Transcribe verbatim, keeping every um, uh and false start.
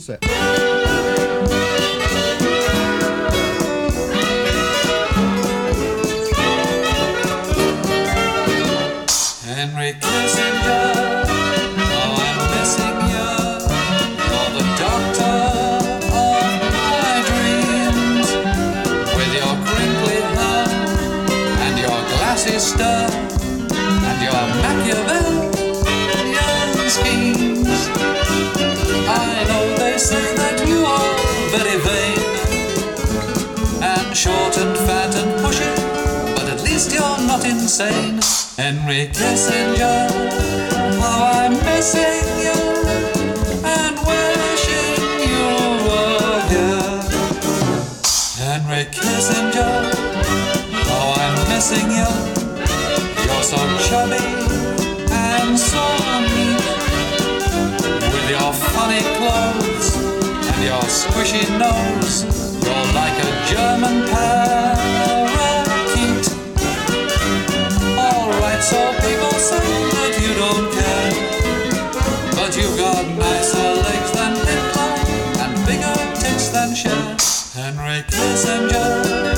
Set. Henry Kissinger, oh, I'm missing you. You're the doctor of my dreams. With your crinkly hair and your glassy stare and your Machiavellian schemes. I know they say that you are very vain and short and fat and pushy, but at least you're not insane. Henry Kissinger, how I'm missing you and wishing you were here. Henry Kissinger, how I'm missing you. You're so chubby and so neat, with your funny clothes and your squishy nose. You're like a German parakeet. So people say that you don't care, but you've got nicer legs than Hitler and bigger tits than Cher. Henry Kissinger.